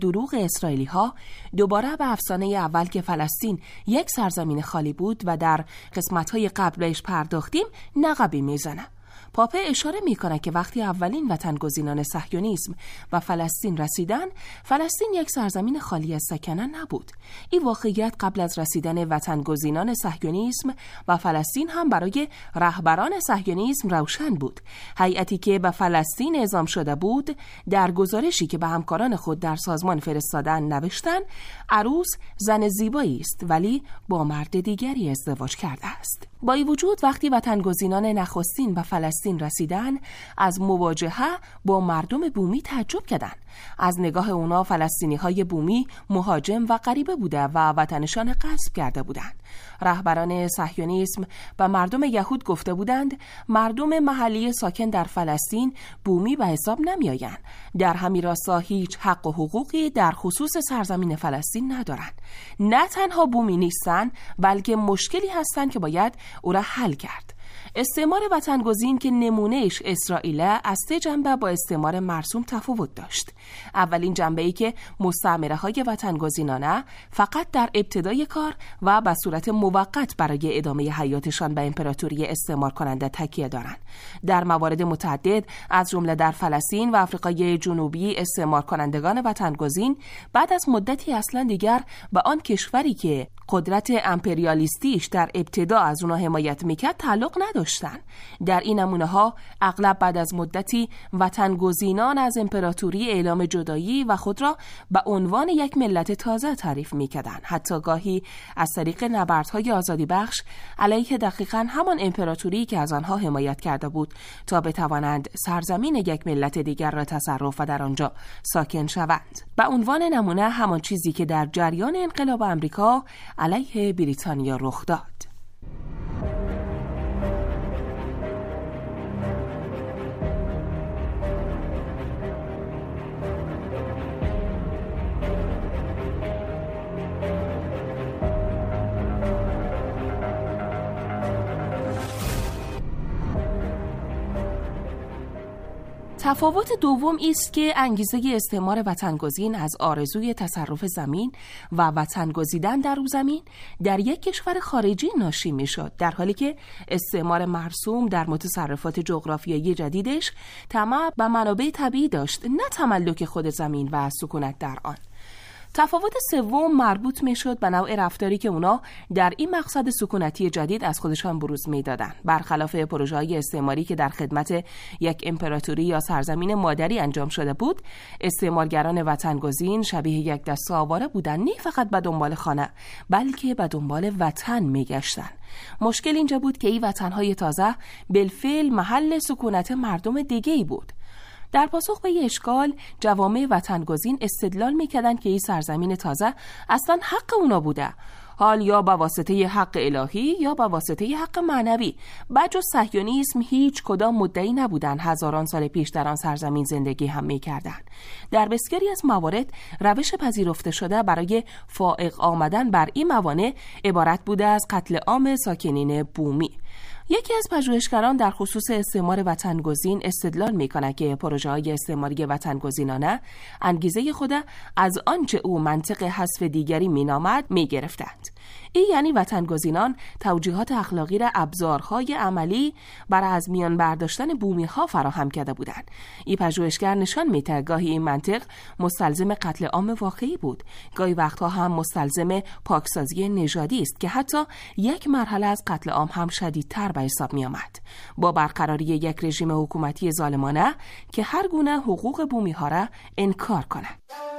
دروغ اسرائیلی‌ها دوباره به افسانه اول که فلسطین یک سرزمین خالی بود و در قسمت‌های قبل بهش پرداختیم نقبی میزنه. پاپه اشاره میکنه که وقتی اولین وطنگزینان صهیونیسم و فلسطین رسیدن، فلسطین یک سرزمین خالی از سکنه نبود. این واقعیت قبل از رسیدن وطنگزینان صهیونیسم و فلسطین هم برای رهبران صهیونیسم روشن بود. هیئتی که به فلسطین اعزام شده بود در گزارشی که به همکاران خود در سازمان فرستادن نوشتن عروس زن زیبایی است ولی با مرد دیگری ازدواج کرده است. با این وجود وقتی وطنگزینان نخستین و فلسطین رسیدن از مواجهه با مردم بومی تعجب کردند. از نگاه اونا فلسطینی‌های بومی مهاجم و غریبه بوده و وطنشان غصب کرده بودند. رهبران صهیونیسم و مردم یهود گفته بودند مردم محلی ساکن در فلسطین بومی به حساب نمیآیند. در همین راستا هیچ حق و حقوقی در خصوص سرزمین فلسطین ندارند. نه تنها بومی نیستند بلکه مشکلی هستند که باید او را حل کرد. استعمار وطنگزین که نمونهش اسرائیل از 3 جنبه با استعمار مرسوم تفاوت داشت. اولین جنبه‌ای که مستعمره‌های وطنگزینانه فقط در ابتدای کار و به صورت موقت برای ادامه حیاتشان به امپراتوری استعمار کننده تکیه دارند. در موارد متعدد از جمله در فلسطین و آفریقای جنوبی استعمار کنندگان وطنگزین بعد از مدتی اصلا دیگر به آن کشوری که قدرت امپریالیستیش در ابتدا از اونها حمایت میکرد تعلق نداشتن. در این نمونه ها اغلب بعد از مدتی وطنگزینان از امپراتوری اعلام جدایی و خود را به عنوان یک ملت تازه تعریف میکردند. حتی گاهی از طریق نبردهای آزادی بخش علیه دقیقاً همان امپراتوری که از آنها حمایت کرده بود تا بتوانند سرزمین یک ملت دیگر را تصرف و در آنجا ساکن شوند. به عنوان نمونه همان چیزی که در جریان انقلاب آمریکا علیه بریتانیا رخ داد. تفاوت دوم است که انگیزه استعمار وطنگزین از آرزوی تصرف زمین و وطن گزیدن در او زمین در یک کشور خارجی ناشی میشد، در حالی که استعمار مرسوم در متصرفات جغرافیایی جدیدش طمع به منابع طبیعی داشت، نه تملک خود زمین و سکونت در آن. تفاوت سوم مربوط میشد به نوع رفتاری که اونا در این مقصد سکونتی جدید از خودشان بروز میدادن. برخلاف پروژه‌های استعماری که در خدمت یک امپراتوری یا سرزمین مادری انجام شده بود، استعمارگران وطنگزین شبیه یک دسته آواره بودن، نه فقط به دنبال خانه بلکه به دنبال وطن میگشتن. مشکل اینجا بود که این وطن‌های تازه بالفعل محل سکونت مردم دیگه‌ای بود. در پاسخ به این اشکال جوامع وطنگزین استدلال میکردند که این سرزمین تازه اصلا حق اونا بوده، حال یا به واسطه حق الهی یا به واسطه حق معنوی. بجز صهیونیسم هیچ کدام مدعی نبودن هزاران سال پیش در آن سرزمین زندگی هم میکردند. در بسیاری از موارد روش پذیرفته شده برای فائق آمدن بر این موانع عبارت بوده از قتل عام ساکنین بومی. یکی از پژوهشگران در خصوص استعمار وطنگزین استدلال می‌کند که پروژه‌های استعماری وطنگزینانه انگیزه خود از آنچه او منطق حذف دیگری می‌نامد می‌گرفتند. این یعنی وطنگزینان توجیهات اخلاقی را ابزارهای عملی برای از میان برداشتن بومی‌ها فراهم کرده بودند. این پژوهشگر نشان می‌دهد گاهی این منطق مستلزم قتل عام واقعی بود، گاهی وقتها هم مستلزم پاکسازی نژادی است که حتی یک مرحله از قتل عام هم شدیدتر به حساب می‌آمد. با برقراری یک رژیم حکومتی ظالمانه که هر گونه حقوق بومی‌ها را انکار کند.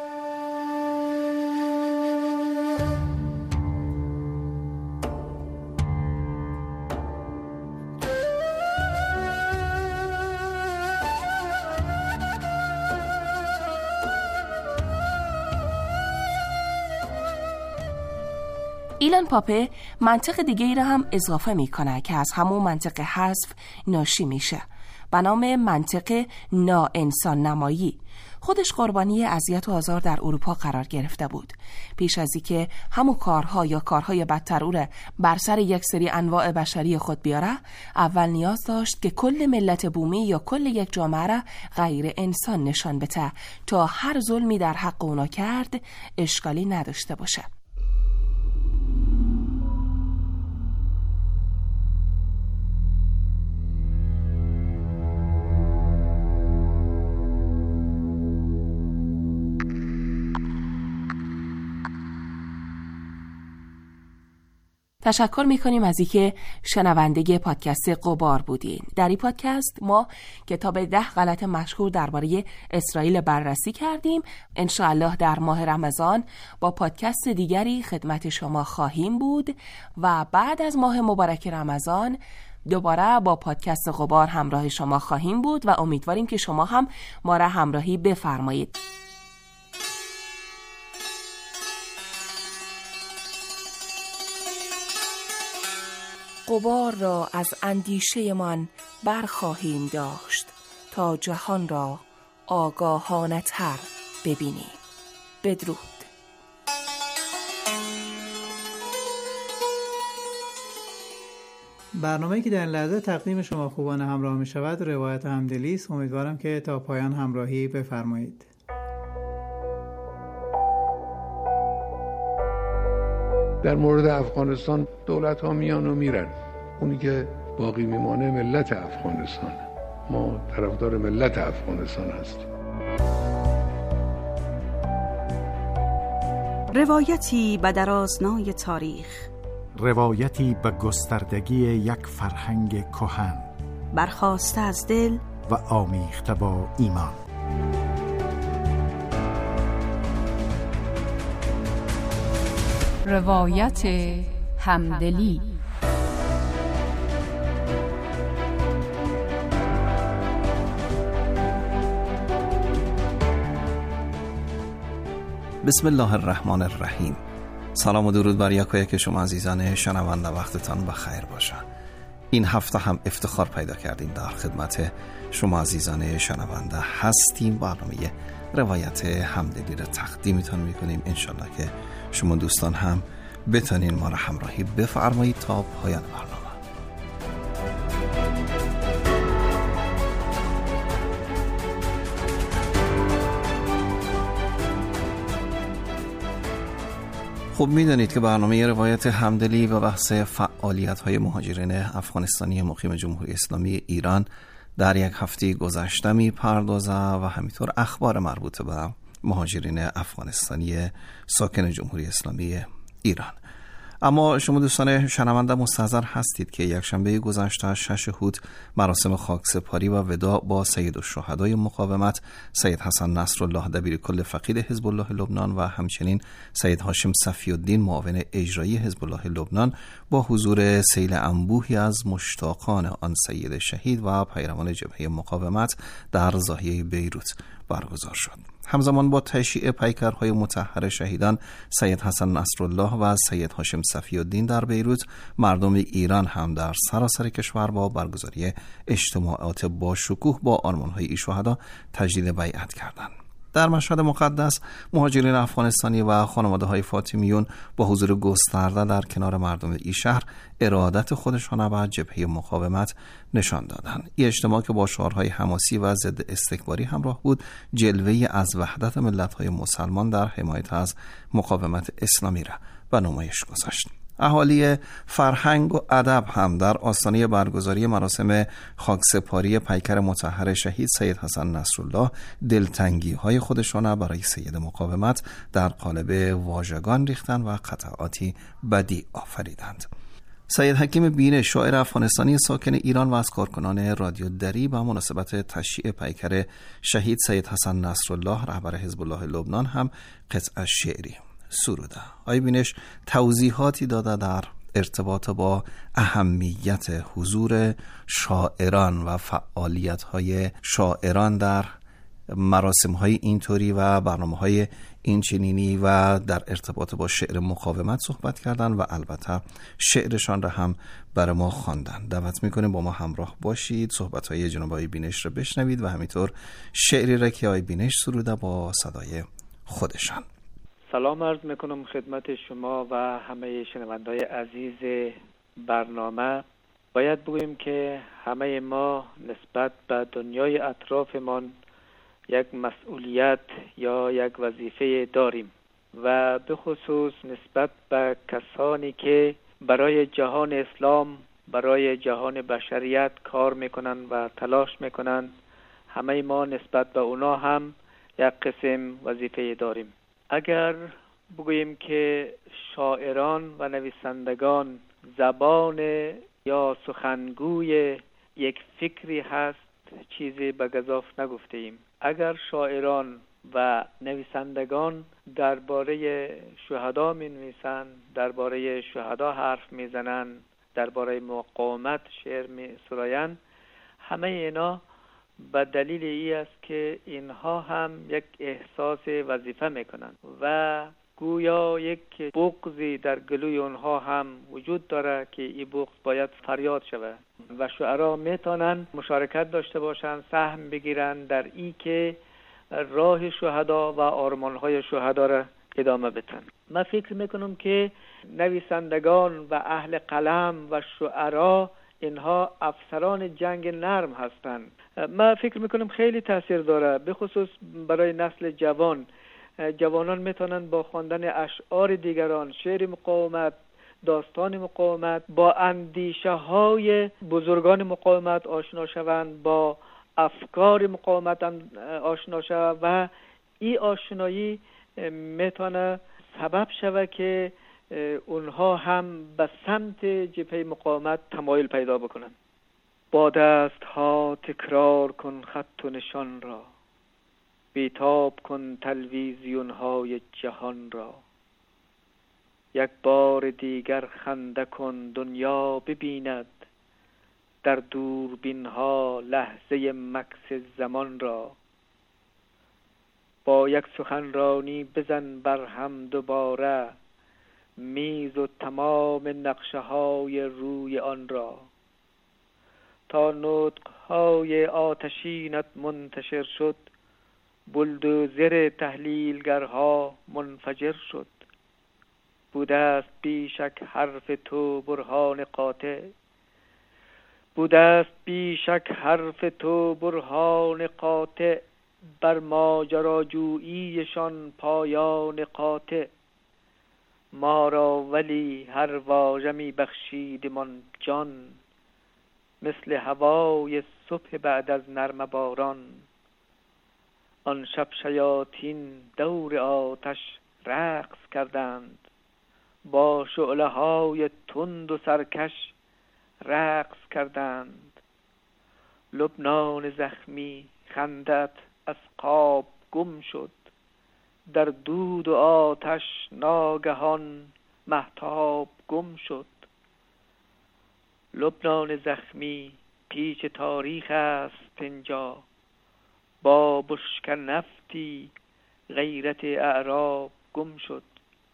ایلان پاپه منطق دیگه ای را هم اضافه میکنه که از همون منطق حذف ناشی میشه. به نام منطق ناانسان نمایی. خودش قربانی اذیت و آزار در اروپا قرار گرفته بود. پیش از اینکه همون کارها یا کارهای بدتر او را بر سر یک سری انواع بشری خود بیاره، اول نیاز داشت که کل ملت بومی یا کل یک جامعه را غیر انسان نشان بده تا هر ظلمی در حق اونا کرد اشکالی نداشته باشه. تشکر میکنیم از اینکه شنونده پادکست غبار بودین. در این پادکست ما کتاب 10 غلط مشهور درباره اسرائیل بررسی کردیم. انشاءالله در ماه رمضان با پادکست دیگری خدمت شما خواهیم بود و بعد از ماه مبارک رمضان دوباره با پادکست غبار همراه شما خواهیم بود و امیدواریم که شما هم ما را همراهی بفرمایید. غبار را از اندیشه من برخواهیم داشت تا جهان را آگاهانه تر ببینیم. بدرود. برنامه‌ای که در این لحظه تقدیم شما خوبان همراه می شود روایت همدلی است. امیدوارم که تا پایان همراهی بفرمایید. در مورد افغانستان دولت ها میان و میرن، اونی که باقی میمانه ملت افغانستان. ما طرفدار ملت افغانستان هستیم. روایتی به درازنای تاریخ، روایتی به گستردگی یک فرهنگ کهن، برخاسته از دل و آمیخته با ایمان. روایت همدلی. بسم الله الرحمن الرحیم. سلام و درود بر یکایک شما عزیزان شنونده، وقتتان بخیر باشه. این هفته هم افتخار پیدا کردیم در خدمت شما عزیزان شنونده هستیم. برنامه روایت همدلی را تقدیمتان میکنیم. انشالله که شما دوستان هم بتونین ما را همراهی بفرمایید تا پایان برنامه. خب میدانید که برنامه روایت همدلی و بحث فعالیت‌های مهاجرین افغانستانی مقیم جمهوری اسلامی ایران در یک هفته گذشته می‌پردازه و همینطور اخبار مربوط به مهاجرین افغانستانی ساکن جمهوری اسلامی ایران. اما شما دوستان شنونده مستحضر هستید که یک شنبه گذشته 6 هوت مراسم خاکسپاری و وداع با سید الشهدای مقاومت سید حسن نصرالله دبیرکل فقید حزب الله لبنان و همچنین سید هاشم صفی الدین معاون اجرایی حزب الله لبنان با حضور سیل انبوهی از مشتاقان آن سید شهید و پیروان جبهه مقاومت در ضاحیه بیروت برگزار شد. همزمان با تشییع پیکرهای مطهر شهیدان سید حسن نصرالله و سید هاشم صفی الدین در بیروت، مردم ایران هم در سراسر کشور با برگزاری اجتماعات با شکوه با آرمان‌های این شهدا تجدید بیعت کردند. در مشهد مقدس مهاجرین افغانستانی و خانواده‌های فاطمیون با حضور گسترده در کنار مردم این شهر ارادت خودشان به جبهه مقاومت نشان دادند. این اجتماع که با شعارهای حماسی و ضد استکباری همراه بود، جلوه‌ای از وحدت ملت‌های مسلمان در حمایت از مقاومت اسلامی را به نمایش گذاشت. اهالی فرهنگ و ادب هم در آستانه برگزاری مراسم خاکسپاری پیکر مطهر شهید سید حسن نصرالله دلتنگی های خودشان برای سید مقاومت در قالب واژگان ریختند و قطعاتی بدیع آفریدند. سید حکیم بینه شاعر افغانستانی ساکن ایران و از کارکنان رادیو دری به مناسبت تشییع پیکر شهید سید حسن نصرالله رهبر حزب الله لبنان هم قطعه شعری سروده. آقای بینش توضیحاتی داده در ارتباط با اهمیت حضور شاعران و فعالیت‌های شاعران در مراسم‌های اینطوری و برنامه‌های این چنینی و در ارتباط با شعر مقاومت صحبت کردن و البته شعرشان را هم برای ما خواندن. دعوت میکنیم با ما همراه باشید، صحبت‌های جناب آقای بینش را بشنوید و همینطور شعری را که آقای بینش سروده با صدای خودشان. سلام عرض میکنم خدمت شما و همه شنونده‌های عزیز برنامه. باید بگوییم که همه ما نسبت به دنیای اطرافمان یک مسئولیت یا یک وظیفه داریم و به خصوص نسبت به کسانی که برای جهان اسلام، برای جهان بشریت کار میکنن و تلاش میکنن، همه ما نسبت به اونا هم یک قسم وظیفه داریم. اگر بگوییم که شاعران و نویسندگان زبان یا سخنگوی یک فکری هست، چیزی به گزاف نگفته ایم. اگر شاعران و نویسندگان درباره شهدا می نویسن، درباره شهدا حرف می زنن، درباره مقاومت شعر می سراین، همه اینا به دلیل ای است که اینها هم یک احساس وظیفه می کنند و گویا یک بغضی در گلوی اونها هم وجود داره که این بغض باید فریاد شود و شعرا میتونن مشارکت داشته باشن، سهم بگیرن در این که راه شهدا و آرمانهای شهدا را ادامه بدن. من فکر میکنم که نویسندگان و اهل قلم و شعرا اینها افسران جنگ نرم هستند. من فکر میکنم خیلی تاثیر داره، به خصوص برای نسل جوان. جوانان میتونن با خواندن اشعار دیگران، شعر مقاومت، داستان مقاومت، با اندیشه های بزرگان مقاومت آشنا شوند، با افکار مقاومت آشنا شوند و این آشنایی میتونه سبب شود که اونها هم به سمت جبهه مقاومت تمایل پیدا بکنن. با دست ها تکرار کن خط و نشان را، بیتاب کن تلویزیون های جهان را. یک بار دیگر خنده کن دنیا ببیند، در دوربین ها لحظه مکث زمان را. با یک سخنرانی بزن بر هم دوباره، میز و تمام نقشه های روی آن را. تا نطق های آتشینت منتشر شد، بلدوزر تحلیلگرها منفجر شد. بوده است بیشک حرف تو برهان قاطع، بوده است بیشک حرف تو برهان قاطع، بر ماجراجوییشان پایان قاطع. ما را ولی هر واژه می بخشیدمان جان، مثل هوای صبح بعد از نرم باران. آن شب شیاطین دور آتش رقص کردند، با شعله های تند و سرکش رقص کردند. لبنان زخمی خندت از خواب گم شد، در دود و آتش ناگهان مهتاب گم شد. لبنان زخمی پیچ تاریخ است اینجا، با بشک نفتی غیرت اعراب گم شد.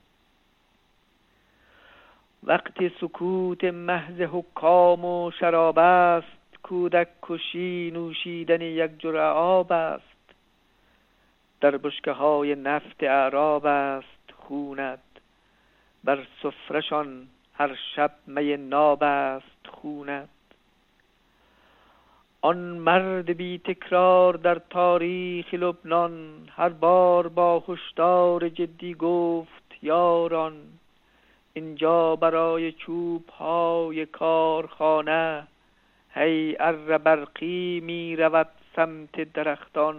وقتی سکوت محض حکام و شراب است، کودک کشی نوشیدن یک جرعه آب است. در بشکه های نفت اعراب است خونت، بر سفرشان هر شب می ناب است خونت. آن مرد بی تکرار در تاریخ لبنان، هر بار با هشدار جدی گفت یاران، اینجا برای چوب های کارخانه، هی اره برقی می رود سمت درختان.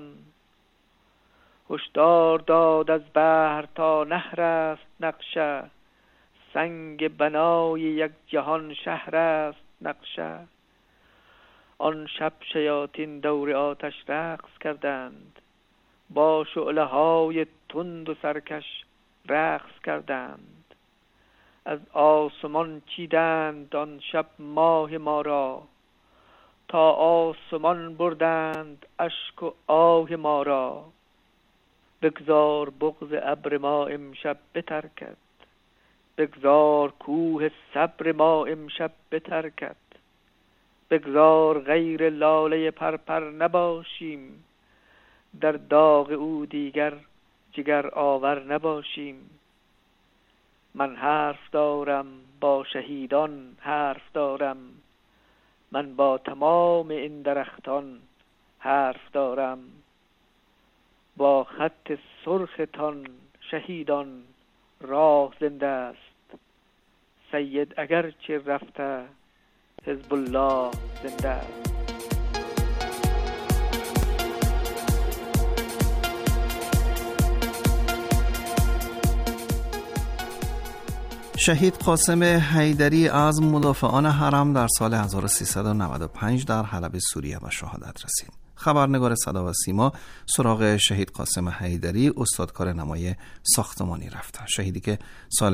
هشدار داد از بحر تا نهر است نقشه، سنگ بنای یک جهان شهر است نقشه. آن شب شیاطین دور آتش رقص کردند، با شعله های تند و سرکش رقص کردند. از آسمان چیدند آن شب ماه ما را، تا آسمان بردند اشک و آه ما را. بگذار بغض ابر ما امشب بترکد، بگذار کوه صبر ما امشب بترکد، بگذار غیر لاله پرپر نباشیم، در داغ او دیگر جگر آور نباشیم. من حرف دارم با شهیدان حرف دارم، من با تمام این درختان حرف دارم. با خط سرختان شهیدان راه زنده است، سید اگرچه رفته حزب الله زنده است. شهید قاسم حیدری از مدافعان حرم در سال 1395 در حلب سوریه به شهادت رسید. خبرنگار صدا و سیما سراغ شهید قاسم حیدری، استادکار نمای ساختمانی رفت. شهیدی که سال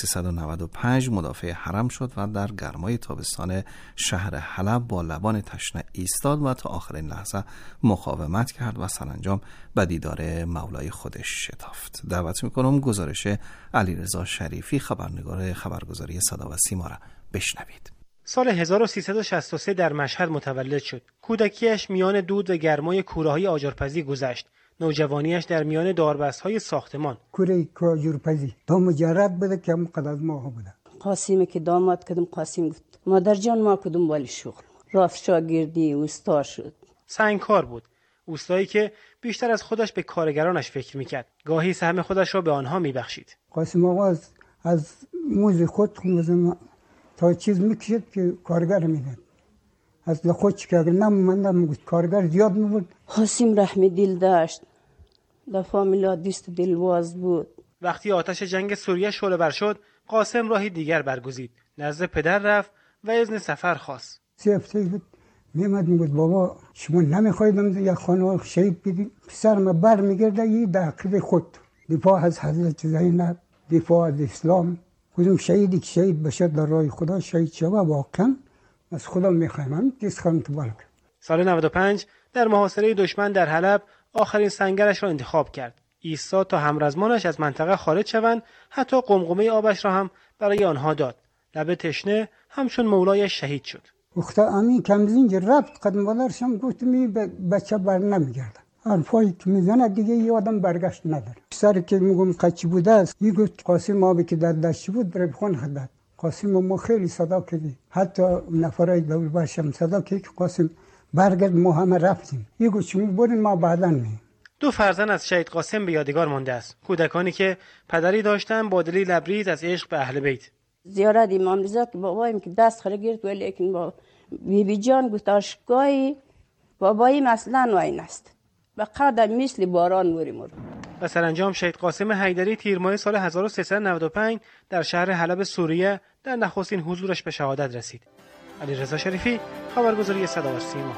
1395 مدافع حرم شد و در گرمای تابستان شهر حلب با لبان تشنه ایستاد و تا آخرین لحظه مقاومت کرد و سرانجام به دیدار مولای خودش شتافت. دعوت میکنم گزارش علیرضا شریفی، خبرنگار خبرگزاری صدا و سیما را بشنوید. سال 1363 در مشهد متولد شد. کودکیش میان دود و گرمای کوره‌های آجرپزی گذشت. نوجوانیش در میان داربست‌های ساختمان. کوره آجرپزی تا مجرد بوده که مقدر از ما بوده. قاسم که داماد کدوم قاسم گفت مادر جان ما کدوم بالی شغل. رفت شاگردی اوستا شد. سنگکار بود. اوستایی که بیشتر از خودش به کارگرانش فکر میکرد. گاهی سهم خودش را به آنها میبخشید. قاسم آقا از موز خود تا چیز میکشید که کارگر میدن. از خود که اگر نموندم بود کارگر زیاد میبود. قاسم رحم دل داشت. در فامیلا دوست دلواز بود. وقتی آتش جنگ سوریه شعله‌ور شد، قاسم راهی دیگر برگزید. نزد پدر رفت و اذن سفر خواست. 3 هفته بود میامد میگفت بابا شما نمیخواید یک خانه شهید بدید؟ پسرم برمیگرده یه عقیده خود، دفاع از حضرت زینب، دفاع از اسلام. کدوم شهیدی که شهید بشه در راه خدا شهید شوه واقعا از خدا میخوایم. هم دیس خانم تو بالک. سال 95 در محاصره دشمن در حلب آخرین سنگرش را انتخاب کرد. ایستاد تا همرزمانش از منطقه خارج شوند، حتی قمقمه آبش را هم برای آنها داد. لب تشنه همچون مولایش شهید شد. وقتی امین کمزینج رفت قدم بالرشم گفت می بچه بر نمیگرده. حرفایی که میزنه دیگه یه آدم برگشت نداره. سر که میگم قچی بوده است، یه گفت قاسم آبی که در دشت بود در بخون خدد. قاسم ما خیلی صدا کردیم، حتی نفرای دول برشم صدا کرد که قاسم برگرد، ما همه رفتیم. یه گفت شما برین ما بعدا مییم. 2 فرزند از شهید قاسم به یادگار مانده است. کودکانی که پدری داشتن با دلی لبریز از عشق به اهل بیت. زیارت امام رضا که بابایم که دست خره گرفت، ولی لیکن با بیبی جان گفت آشکایی بابایی مثلا واین است و قدر مثل باران موری. و سرانجام شهید قاسم حیدری تیر ماه سال 1395 در شهر حلب سوریه در نخستین حضورش به شهادت رسید. علیرضا شریفی، خبرگزاری صدا و سیما.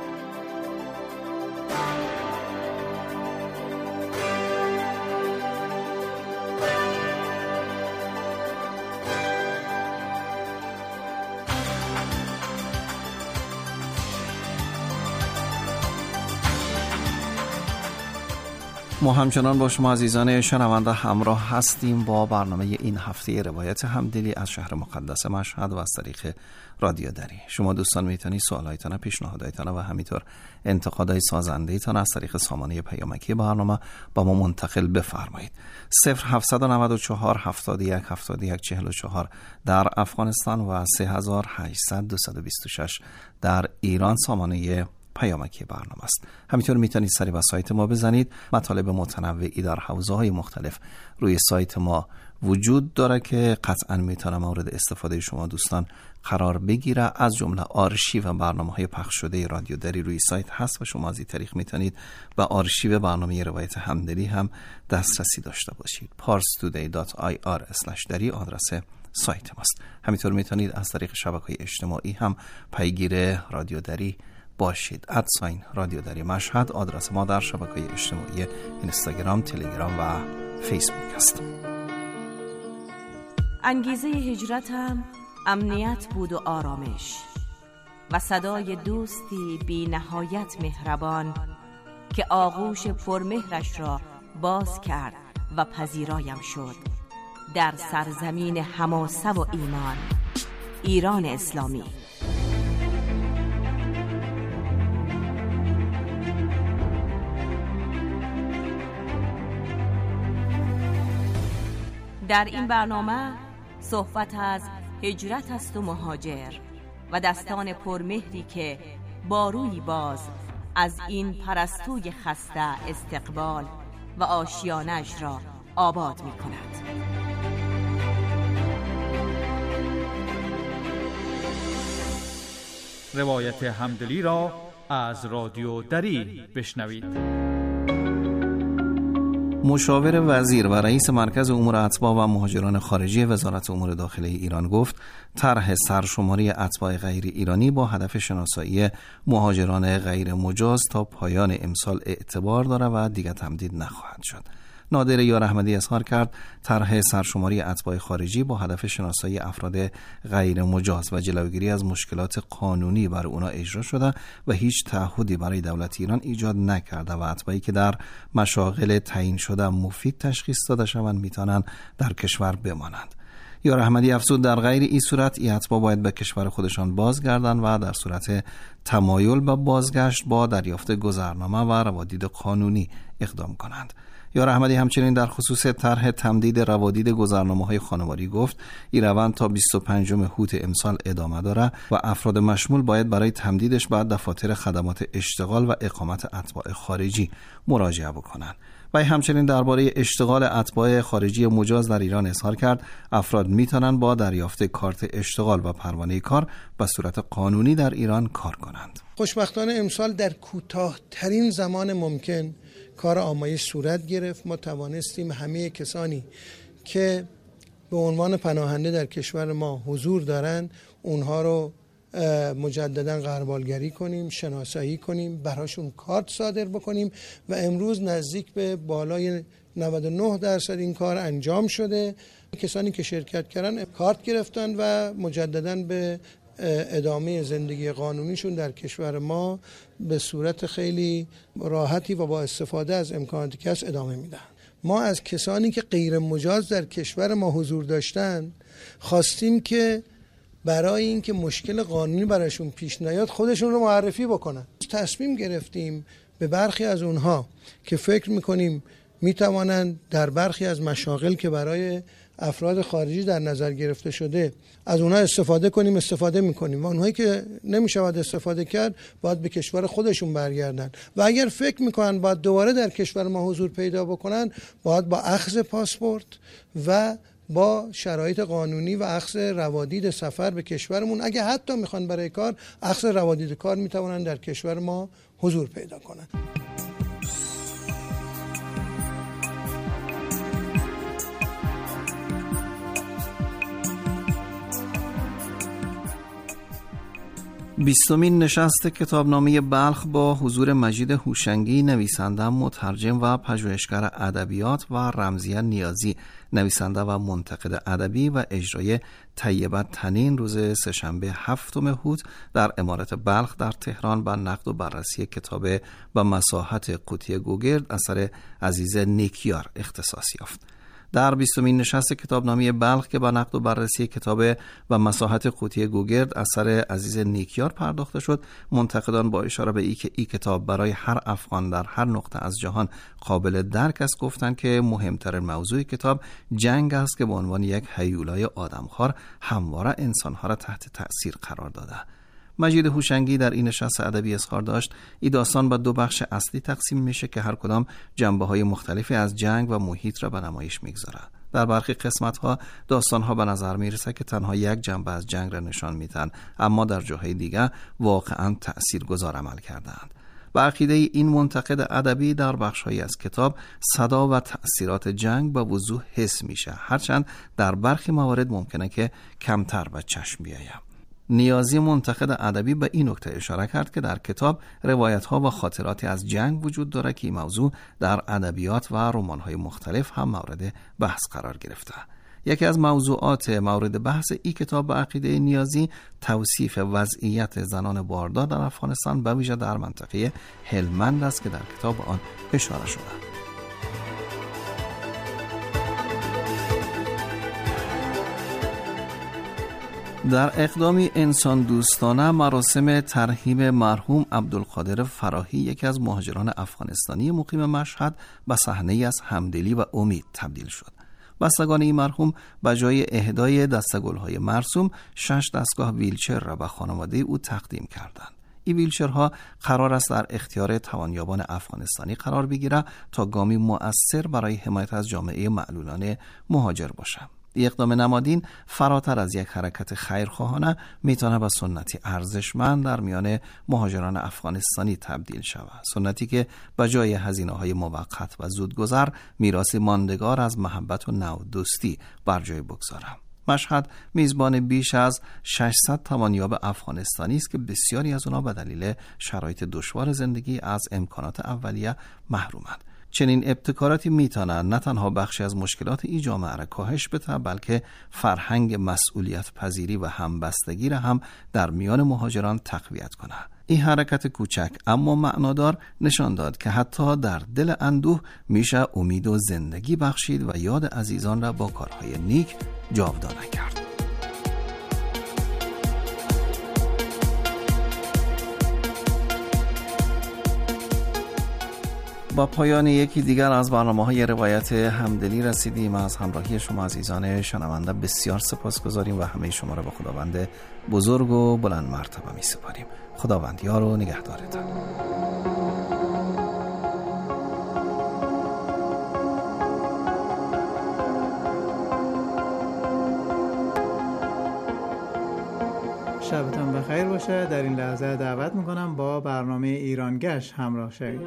ما همچنان با شما عزیزان شنونده همراه هستیم با برنامه این هفته روایت همدلی از شهر مقدس مشهد و از طریق رادیو دری. شما دوستان میتونید سوالایتان، پیشنهاداتتان و همینطور انتقادهای سازنده‌ایتان از طریق سامانه پیامکی برنامه با ما منتقل بفرمایید. 0794 71 71 44 در افغانستان و 3800 226 در ایران سامانه پیامکی برنامه است. همینطور میتونید سری به سایت ما بزنید. مطالب متنوعی در حوزه‌های مختلف روی سایت ما وجود داره که قطعاً میتونه مورد استفاده شما دوستان قرار بگیره. از جمله آرشیو برنامه‌های پخش شده رادیو دری روی سایت هست و شما از این طریق میتونید به آرشیو برنامه روایت همدلی هم دسترسی داشته باشید. parstoday.ir/dari آدرس سایت ماست. همینطور میتونید از طریق شبکه‌های اجتماعی هم پیگیر رادیو دری باشید. رادیو دری مشهد آدرس ما در شبکه‌های اجتماعی اینستاگرام، تلگرام و فیسبوک است. انگیزه هجرتم امنیت بود و آرامش و صدای دوستی بی نهایت مهربان که آغوش پرمهرش را باز کرد و پذیرایم شد. در سرزمین حماسه و ایمان، ایران اسلامی. در این برنامه صحبت از هجرت است و مهاجر و دستان پرمهری که با روی باز از این پرستوی خسته استقبال و آشیانش را آباد می کند. روایت همدلی را از رادیو دری بشنوید. مشاور وزیر و رئیس مرکز امور اتباع و مهاجران خارجی وزارت امور داخلی ایران گفت طرح سرشماری اتباع غیر ایرانی با هدف شناسایی مهاجران غیر مجاز تا پایان امسال اعتبار دارد و دیگر تمدید نخواهد شد. نادر یار احمدی اظهار کرد طرح سرشماری اتباع خارجی با هدف شناسایی افراد غیر مجاز و جلوگیری از مشکلات قانونی بر اونا اجرا شده و هیچ تعهدی برای دولت ایران ایجاد نکرده و اتباعی که در مشاغل تعیین شده مفید تشخیص داده شوند میتونن در کشور بمانند. یار احمدی افزود در غیر این صورت ای اتباع باید به کشور خودشان بازگردند و در صورت تمایل به بازگشت با دریافت گذرنامه و روادید قانونی اقدام کنند. یار احمدی همچنین در خصوص طرح تمدید روادید گذرنامه‌های خانواری گفت این روند تا 25 هوت امسال ادامه داره و افراد مشمول باید برای تمدیدش به دفاتر خدمات اشتغال و اقامت اتباع خارجی مراجعه بکنند. و همچنین درباره اشتغال اتباع خارجی مجاز در ایران اظهار کرد افراد میتونن با دریافت کارت اشتغال و پروانه کار به صورت قانونی در ایران کار کنند. خوشبختانه امسال در کوتاه‌ترین زمان ممکن کار آمایش صورت گرفت. ما توانستیم همه کسانی که به عنوان پناهنده در کشور ما حضور دارند اونها رو مجددا غربالگری کنیم، شناسایی کنیم، براشون کارت صادر بکنیم و امروز نزدیک به بالای 99% این کار انجام شده. کسانی که شرکت کردن کارت گرفتن و مجددا به ادامه زندگی قانونیشون در کشور ما به صورت خیلی راحتی و با استفاده از امکاناتی که هست ادامه میدن. ما از کسانی که غیر مجاز در کشور ما حضور داشتن خواستیم که برای اینکه مشکل قانونی براشون پیش نیاد خودشون رو معرفی بکنن. تصمیم گرفتیم به برخی از اونها که فکر میکنیم میتوانند در برخی از مشاغل که برای افراد خارجی در نظر گرفته شده از اونها استفاده کنیم، استفاده میکنیم و اونهایی که نمیشود استفاده کرد باید به کشور خودشون برگردن و اگر فکر میکنن باید دوباره در کشور ما حضور پیدا بکنن باید با اخذ پاسپورت و با شرایط قانونی و اخذ روادید سفر به کشورمون، اگه حتی میخوان برای کار اخذ روادید کار میتوانن در کشور ما حضور پیدا کنن. بیستمین نشست کتابنامه بلخ با حضور مجید هوشنگی نویسنده، مترجم و پژوهشگر ادبیات و رمزیه نیازی نویسنده و منتقد ادبی و اجرای طیبه تنین روز سه‌شنبه 7 هوت در امارت بلخ در تهران با نقد و بررسی کتاب به مساحت قوطی گوگرد اثر عزیز نیکیار اختصاص یافت. در 20مین نشست کتابنامه بلخ که با نقد و بررسی کتاب و مساحت قوطی گوگرد اثر عزیز نیکیار پرداخته شد، منتقدان با اشاره به اینکه این کتاب برای هر افغان در هر نقطه از جهان قابل درک است گفتند که مهمترین موضوع کتاب جنگ است که به عنوان یک هیولای آدمخوار همواره انسانها را تحت تأثیر قرار داده. مجید هوشنگی در این نشست ادبی اظهار داشت این داستان به دو بخش اصلی تقسیم میشه که هر کدام جنبه‌های مختلفی از جنگ و محیط را به نمایش میگذاره. در برخی قسمت‌ها داستان‌ها به نظر میرسه که تنها یک جنبه از جنگ را نشان میدن، اما در جاهای دیگه واقعاً تأثیرگذار عمل کردند. با عقیده این منتقد ادبی در بخش‌هایی از کتاب صدا و تأثیرات جنگ به وضوح حس میشه، هرچند در برخی موارد ممکنه که کمتر به چشم بیاید. نیازی منتقد ادبی به این نکته اشاره کرد که در کتاب روایت‌ها و خاطراتی از جنگ وجود داره که این موضوع در ادبیات و رمان‌های مختلف هم مورد بحث قرار گرفته. یکی از موضوعات مورد بحث این کتاب به عقیده نیازی توصیف وضعیت زنان باردار در افغانستان به ویژه در منطقه هلمند است که در کتاب آن اشاره شده. در اقدامی انسان دوستانه مراسم ترحیم مرحوم عبدالقادر فراهی، یکی از مهاجران افغانستانی مقیم مشهد، به صحنه‌ای از همدلی و امید تبدیل شد. بستگان این مرحوم به جای اهدای دستگل‌های مرسوم 6 دستگاه ویلچر را به خانواده او تقدیم کردند. این ویلچرها قرار است در اختیار توانیابان افغانستانی قرار بگیره تا گامی مؤثر برای حمایت از جامعه معلولان مهاجر باشد. اقدام نمادین فراتر از یک حرکت خیرخواهانه میتونه به سنتی ارزشمند در میان مهاجران افغانستانی تبدیل شود، سنتی که به جای هزینه‌های موقت و زودگذر میراثی ماندگار از محبت و نودوستی بر جای بگذاره. مشهد میزبان بیش از 600 توانیاب افغانستانی است که بسیاری از آنها به دلیل شرایط دشوار زندگی از امکانات اولیه محرومند. چنین ابتکاراتی میتونن نه تنها بخشی از مشکلات این جامعه را کاهش بده، بلکه فرهنگ مسئولیت پذیری و همبستگی را هم در میان مهاجران تقویت کنه. این حرکت کوچک اما معنادار نشان داد که حتی در دل اندوه میشه امید و زندگی بخشید و یاد عزیزان را با کارهای نیک جاودانه کرد. با پایان یکی دیگر از برنامه‌های روایت همدلی رسیدیم. از همراهی شما عزیزان شنونده بسیار سپاسگزاریم و همه شما را به خداوند بزرگ و بلند مرتبه می‌سپاریم. خداوند یار و نگهدارتان. شبتان بخیر باشه. در این لحظه دعوت میکنم با برنامه ایران گشت همراه شوید.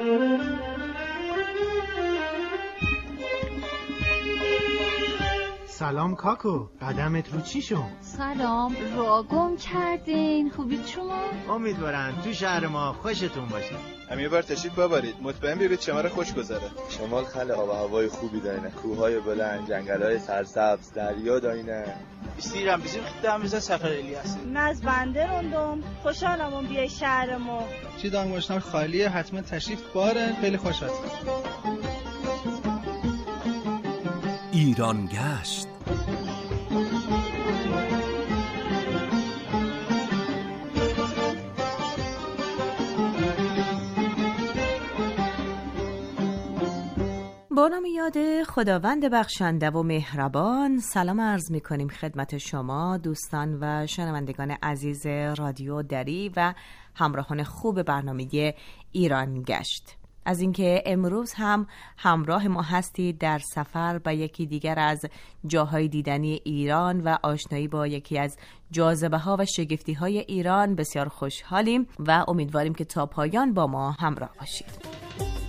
سلام کاکو، قدمت رو چی شد؟ سلام، را گم کردین. خوبید شما؟ امیدوارم تو شهر ما خوشتون باشه. هم یه بار تشریف ببرید، مطمئن بیرید شماره خوش گذره. شمال خیلی آب و هوای خوبی دارینه، کوههای بلند، جنگل‌های سرسبز، دریا دارینه. بیستیرم بزیم خدام بزن سفر الیاسی. ناز بنده روندم، خوشحالم بیای شهر ما. چی دام گشتن خالیه، حتما تشریف بارن، خیلی خوش هست. ایران گشت. با نام یاد خداوند بخشنده و مهربان، سلام عرض می کنیم خدمت شما دوستان و شنوندگان عزیز رادیو دری و همراهان خوب برنامه ایران گشت. از اینکه امروز هم همراه ما هستید در سفر به یکی دیگر از جاهای دیدنی ایران و آشنایی با یکی از جاذبه ها و شگفتی های ایران بسیار خوشحالیم و امیدواریم که تا پایان با ما همراه باشید.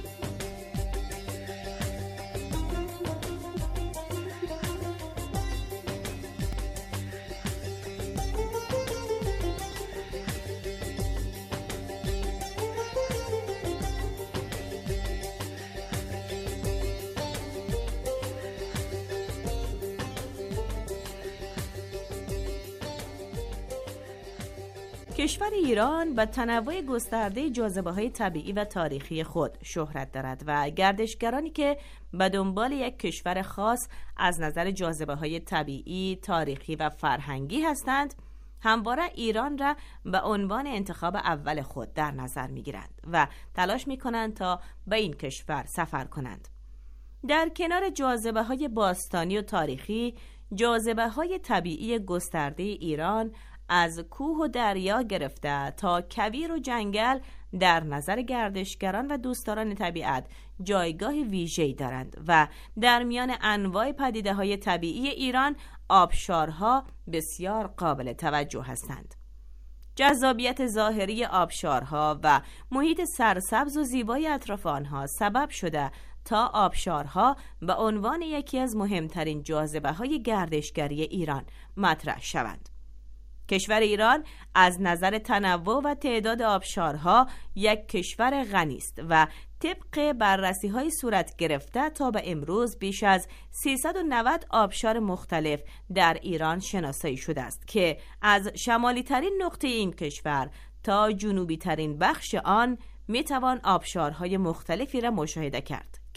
کشور ایران با تنوع گسترده جاذبه‌های طبیعی و تاریخی خود شهرت دارد و گردشگرانی که به دنبال یک کشور خاص از نظر جاذبه‌های طبیعی، تاریخی و فرهنگی هستند، همواره ایران را به عنوان انتخاب اول خود در نظر می‌گیرند و تلاش می‌کنند تا به این کشور سفر کنند. در کنار جاذبه‌های باستانی و تاریخی، جاذبه‌های طبیعی گسترده ایران از کوه و دریا گرفته تا کویر و جنگل در نظر گردشگران و دوستداران طبیعت جایگاه ویژه‌ای دارند و در میان انواع پدیده‌های طبیعی ایران آبشارها بسیار قابل توجه هستند. جذابیت ظاهری آبشارها و محیط سرسبز و زیبای اطراف آنها سبب شده تا آبشارها به عنوان یکی از مهمترین جاذبه‌های گردشگری ایران مطرح شوند. کشور ایران از نظر تنوع و تعداد آبشارها یک کشور غنی است و طبق بررسی‌های صورت گرفته تا به امروز بیش از 390 آبشار مختلف در ایران شناسایی شده است که از شمالی ترین نقطه این کشور تا جنوبی ترین بخش آن میتوان آبشارهای مختلفی را مشاهده کرد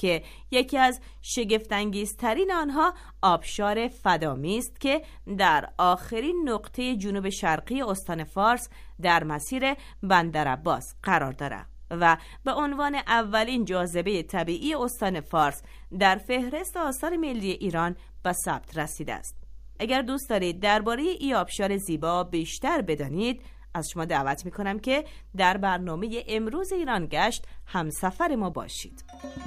که یکی از شگفت‌انگیزترین آنها آبشار فدامی است که در آخرین نقطه جنوب شرقی استان فارس در مسیر بندرعباس قرار دارد و به عنوان اولین جاذبه طبیعی استان فارس در فهرست آثار ملی ایران به ثبت رسیده است. اگر دوست دارید درباره این آبشار زیبا بیشتر بدانید، از شما دعوت میکنم که در برنامه امروز ایران گشت همسفر ما باشید.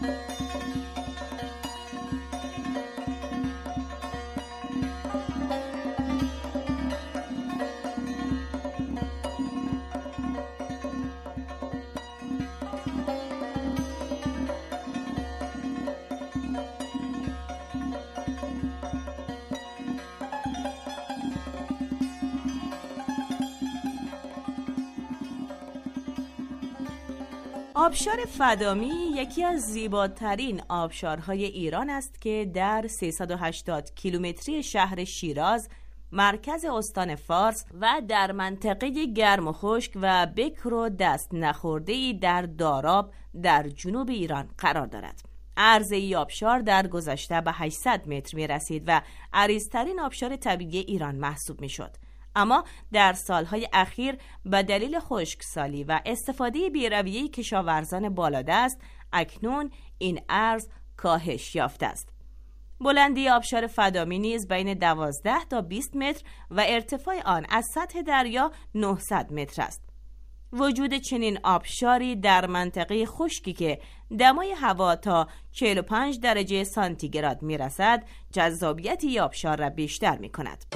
آبشار فدامی یکی از زیباترین آبشارهای ایران است که در 380 کیلومتری شهر شیراز، مرکز استان فارس و در منطقه گرم و خشک و بکر و دست نخورده‌ای در داراب در جنوب ایران قرار دارد. عرض این آبشار در گذشته به 800 متر می رسید و عریض‌ترین آبشار طبیعی ایران محسوب می شد. اما در سالهای اخیر به دلیل خشکسالی و استفاده بی‌رویه کشاورزان بالادست اکنون این عرض کاهش یافته است. بلندی آبشار فدامی نیز بین 12 تا 20 متر و ارتفاع آن از سطح دریا 900 متر است. وجود چنین آبشاری در منطقه خشکی که دمای هوا تا 45 درجه سانتیگراد می رسد، جذابیت این آبشار را بیشتر می کند.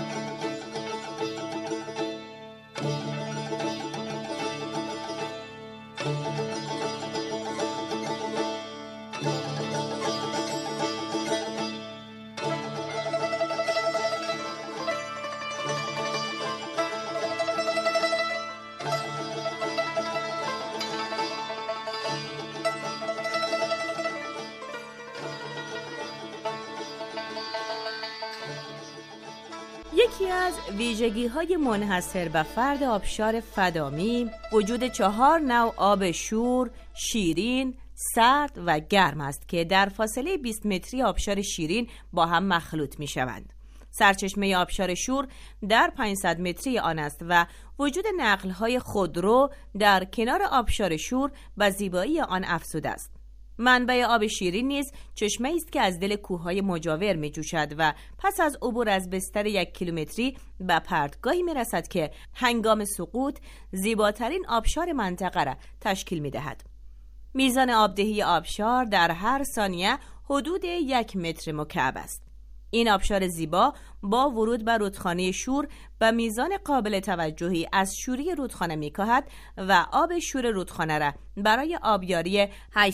یکی از ویژگی‌های منحصر به فرد آبشار فدامی وجود 4 نوع آب شور، شیرین، سرد و گرم است که در فاصله 20 متری آبشار شیرین با هم مخلوط می‌شوند. سرچشمه آبشار شور در 500 متری آن است و وجود نقل‌های خودرو در کنار آبشار شور به زیبایی آن افزوده است. منبع آب شیرین نیز چشمه است که از دل کوههای مجاور می جوشد و پس از عبور از بستر 1 کیلومتری به پرتگاهی می رسد که هنگام سقوط زیباترین آبشار منطقه را تشکیل می دهد. میزان آبدهی آبشار در هر ثانیه حدود 1 متر مکعب است. این آبشار زیبا با ورود به رودخانه شور به میزان قابل توجهی از شوری رودخانه می‌کاهد و آب شور رودخانه را برای آبیاری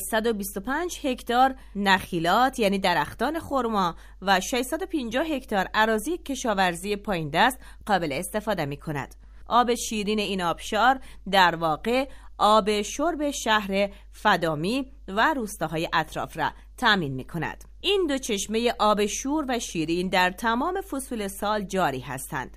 825 هکتار نخیلات یعنی درختان خرما و 650 هکتار اراضی کشاورزی پایین دست قابل استفاده می‌کند. آب شیرین این آبشار در واقع آب شرب شهر فدامی و روستاهای اطراف را تامین می‌کند. این دو چشمه آب شور و شیرین در تمام فصول سال جاری هستند.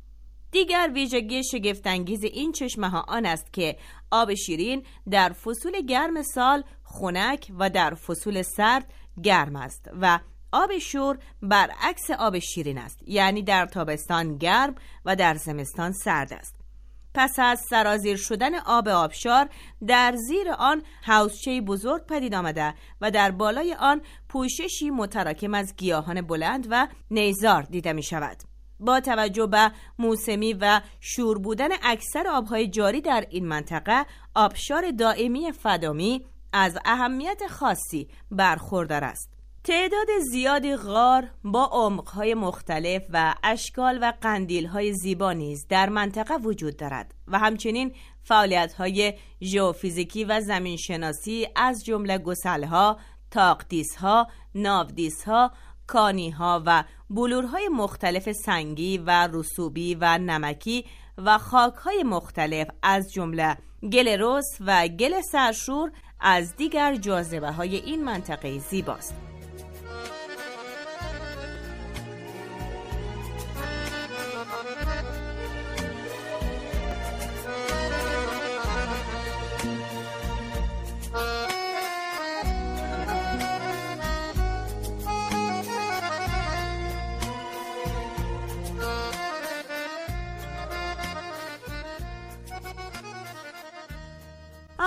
دیگر ویژگی شگفت‌انگیز این چشمه ها آن است که آب شیرین در فصول گرم سال خنک و در فصول سرد گرم است و آب شور برعکس آب شیرین است، یعنی در تابستان گرم و در زمستان سرد است. پس از سرازیر شدن آب آبشار در زیر آن حوضچه بزرگ پدید آمده و در بالای آن پوششی متراکم از گیاهان بلند و نیزار دیده می شود. با توجه به موسمی و شور بودن اکثر آبهای جاری در این منطقه، آبشار دائمی فدامی از اهمیت خاصی برخوردار است. تعداد زیادی غار با عمق‌های مختلف و اشکال و قندیل‌های زیبا نیز در منطقه وجود دارد و همچنین فعالیت‌های ژئوفیزیکی و زمینشناسی از جمله گسل‌ها، تاقدیس‌ها، ناودیس‌ها، کانی‌ها و بلورهای مختلف سنگی و رسوبی و نمکی و خاک‌های مختلف از جمله گل رس و گل سرشور از دیگر جاذبه‌های این منطقه زیباست.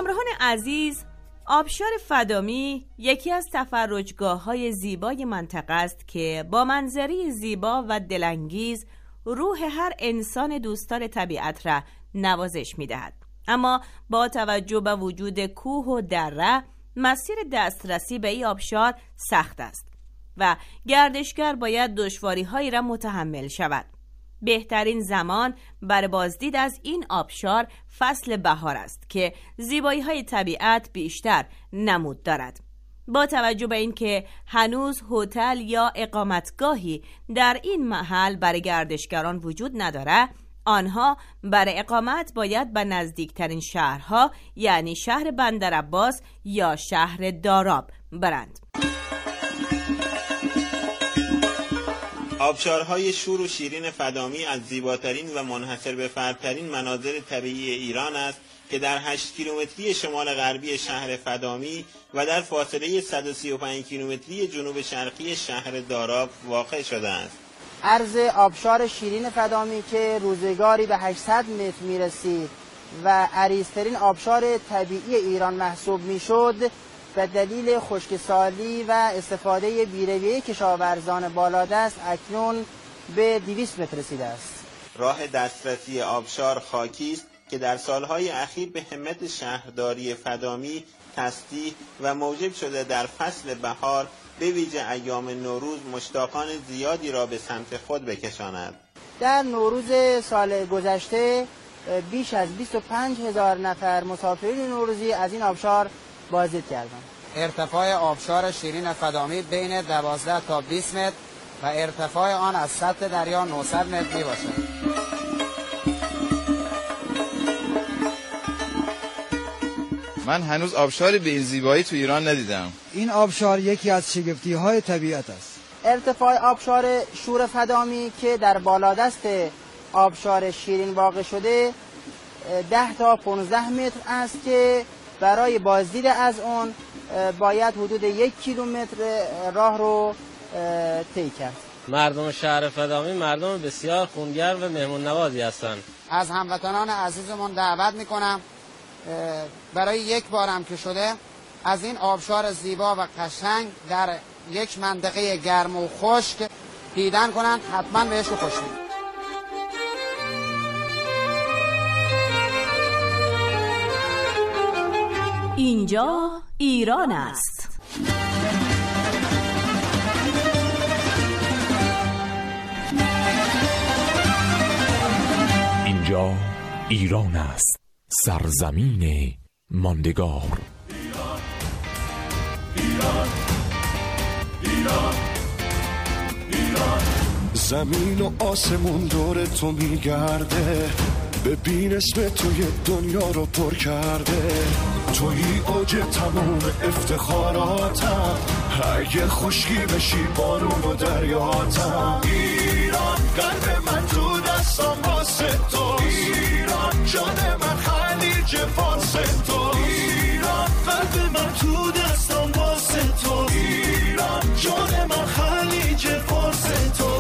همراهان عزیز، آبشار فدامی یکی از تفرجگاه‌های زیبای منطقه است که با منظری زیبا و دلانگیز روح هر انسان دوستدار طبیعت را نوازش می‌دهد. اما با توجه به وجود کوه و دره، مسیر دسترسی به این آبشار سخت است و گردشگر باید دشواری‌هایی را متحمل شود. بهترین زمان برای بازدید از این آبشار فصل بهار است که زیبایی‌های طبیعت بیشتر نمود دارد. با توجه به اینکه هنوز هتل یا اقامتگاهی در این محل برای گردشگران وجود ندارد، آنها برای اقامت باید به نزدیکترین شهرها یعنی شهر بندرعباس یا شهر داراب برند. آبشارهای شور و شیرین فدامی از زیباترین و منحصر به فردترین مناظر طبیعی ایران است که در 8 کیلومتری شمال غربی شهر فدامی و در فاصله 135 کیلومتری جنوب شرقی شهر داراب واقع شده است. عرض آبشار شیرین فدامی که روزگاری به 800 متر میرسید و عریض‌ترین آبشار طبیعی ایران محسوب میشد، به دلیل خشکسالی و استفاده بی‌رویه کشاورزان بالادست اکنون به 200 متر رسیده است. راه دسترسی آبشار خاکی است که در سالهای اخیر به همت شهرداری فدامی تصدیح و موجب شده در فصل بهار به ویژه ایام نوروز مشتاقان زیادی را به سمت خود بکشاند. در نوروز سال گذشته بیش از 25,000 نفر مسافرین نوروزی از این آبشار بازدید کردند. ارتفاع آبشار شیرین فدامی بین 12 تا 20 متر و ارتفاع آن از سطح دریا 900 متر می باشد. من هنوز آبشاری به این زیبایی تو ایران ندیدم. این آبشار یکی از شگفتی‌های طبیعت است. ارتفاع آبشار شور فدامی که در بالادست آبشار شیرین واقع شده 10 تا 15 متر است که برای بازدید از اون باید حدود 1 کیلومتر راه رو طی کرد. مردم شهر فدامی مردم بسیار خونگرم و مهمون نوازی هستند. از هموطنان عزیزمون دعوت میکنم برای یک بارم که شده از این آبشار زیبا و قشنگ در یک منطقه گرم و خشک دیدن کنن، حتما بهش خوش میاد. اینجا ایران است. اینجا ایران است، سرزمین ماندگار. ایران ایران ایران ایران. زمین و آسمون دور تو میگرده، ببین اسم توی دنیا رو پر کرده. توی اوج تموم افتخاراتم، اگه خشکی بشی بارون و دریاتم. ایران قلب من تو دستم واسه تو، ایران جان من خلیج فارس تو، ایران قلب من تو دستم واسه تو، ایران جان من خلیج فارس تو.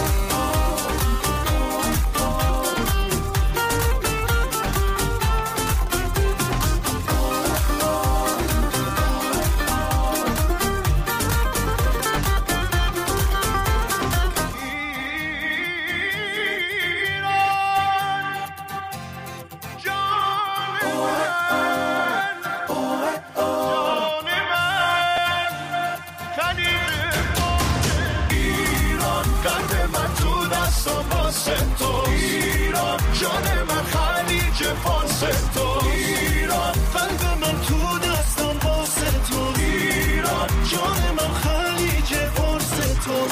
جان من خلیج فارس تو، ایران قلب من تو دستم واسه تو، ایران جان من خلیج فارس تو.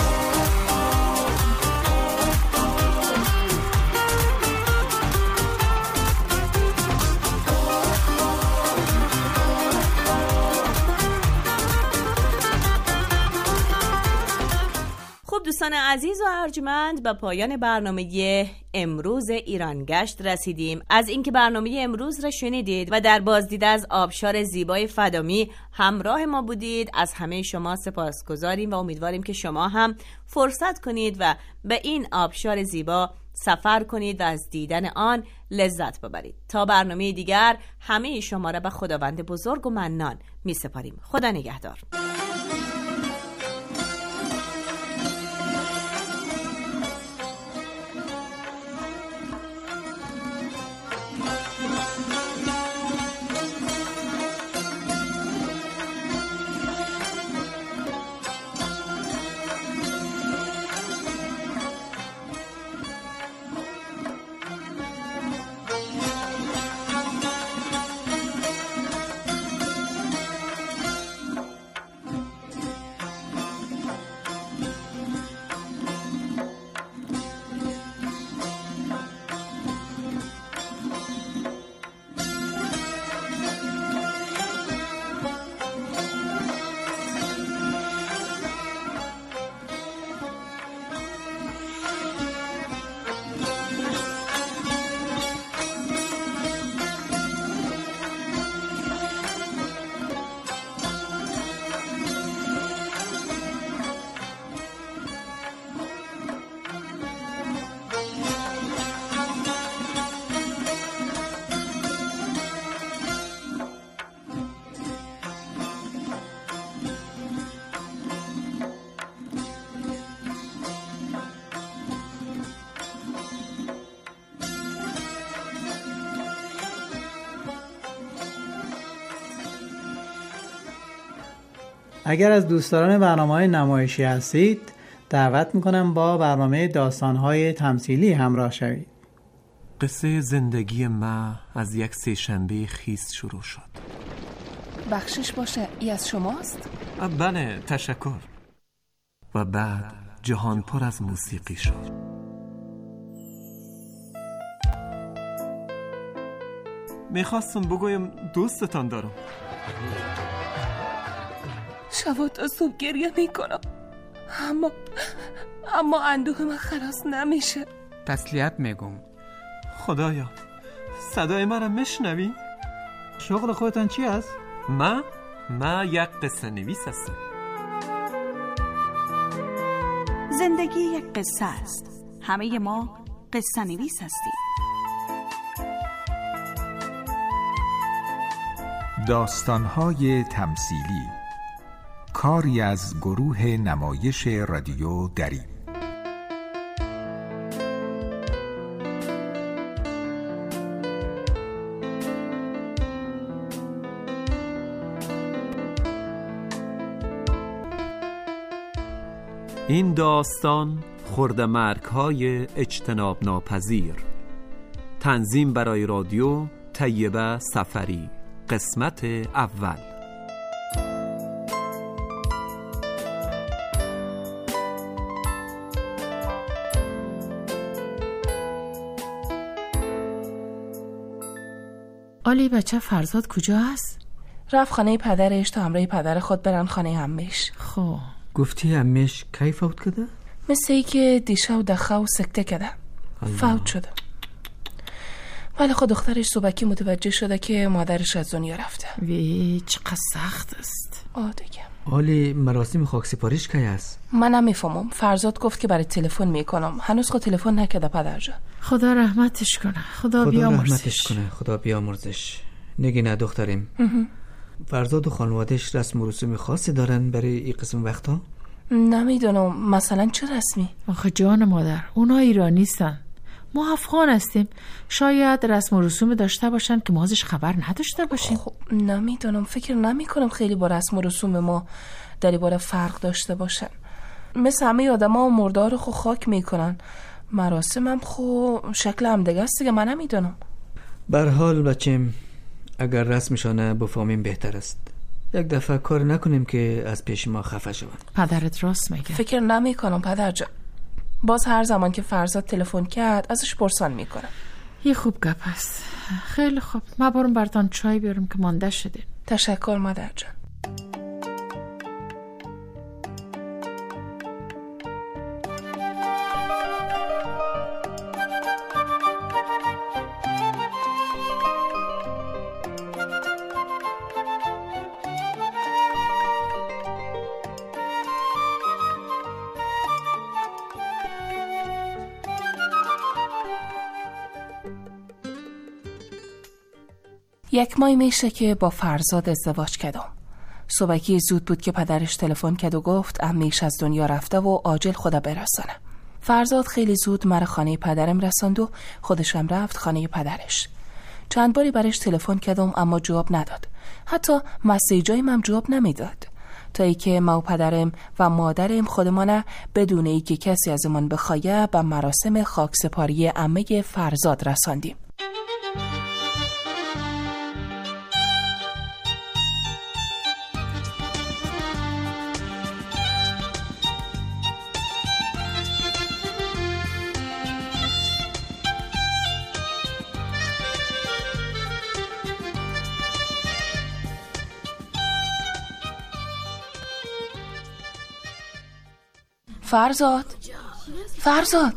دوستان عزیز و ارجمند، به پایان برنامه امروز ایران گشت رسیدیم. از اینکه برنامه امروز را شنیدید و در بازدید از آبشار زیبای فدامی همراه ما بودید، از همه شما سپاسگزاریم و امیدواریم که شما هم فرصت کنید و به این آبشار زیبا سفر کنید و از دیدن آن لذت ببرید. تا برنامه دیگر همه شما را به خداوند بزرگ و منان می سپاریم. خدا نگهدار. اگر از دوستداران برنامه‌های نمایشی هستید، دعوت میکنم با برنامه داستان‌های تمثیلی همراه شوید. قصه زندگی ما از یک سه‌شنبه خیس شروع شد. بخشش باشه، ای از شماست؟ بله، تشکر. و بعد جهان پر از موسیقی شد. میخواستم بگویم دوستتان دارم. شب تا صبح گریه میکنم، اما اندوه من خلاص نمیشه. تسلیت میگم. خدایا، صدای مرا میشنوی؟ شغل خودتان چی است؟ ما یک قصه نویس هستم. زندگی یک قصه است. همه ما قصه نویس هستیم. داستان‌های تمثیلی، کاری از گروه نمایش رادیو دری. این داستان خرده‌مرگ‌های اجتناب ناپذیر. تنظیم برای رادیو طیبه سفری. قسمت اول. آلی، بچه فرزاد کجا هست؟ رفت خانه پدرش تا همراه پدر خود برن خانه عمش. خب گفتی عمش کی فوت کرده؟ مثل ای که دیشب دخه و سکته کرده. فوت شده. ولی خود دخترش صبحکی متوجه شده که مادرش از دنیا رفته. وی چقدر سخت است. دیگه. آلی، مراسم خاکسپاریش کی است؟ من نمیفهمم. فرزاد گفت که برای تلفن میکنم. هنوز خود تلفن نکرده پدر جان. خدا رحمتش کنه. خدا بیامرزش. نگی نه دختریم. فرزاد و خانوادهش رسم و رسوم خاصی دارن برای این قسم وقتا؟ نمیدونم. مثلا چه رسمی؟ آخه جان مادر، اونا ایرانی نیستن، ما افغان هستیم. شاید رسم و رسوم داشته باشن که ما ازش خبر نداشته باشیم. خب نمیدونم، فکر نمی کنم خیلی با رسم و رسوم ما در این باره فرق داشته باشن. مثل همه آدم ها مردار رو خاک میکنن. مراسم هم شکل هم دیگه است دیگه. من نمیدونم. برحال بچیم، اگر رسمشانه بفهمیم بهتر است. یک دفعه کار نکنیم که از پیش ما خفه شون. پدرت راست میگه. فکر نمی کنم پدر جان. باز هر زمان که فرزاد تلفن کرد ازش پرسان میکنم. یه خوب گپ است. خیلی خوب، ما برم براتون چای بیارم که مانده شدین. تشکر مادر جان. 1 ماه میشه که با فرزاد ازدواج کردم. صبحی زود بود که پدرش تلفن کرد و گفت عمیش از دنیا رفته و عاجل خدا برسانه. فرزاد خیلی زود مرا خانه پدرم رساند و خودشم رفت خانه پدرش. چند باری برش تلفن کردم اما جواب نداد. حتی مسیجایم هم جواب نمیداد. تا ای که ما و پدرم و مادرم خودمانه بدون ای که کسی ازمان بخواه به مراسم خاکسپاری عمه فرزاد رساندیم. فرزاد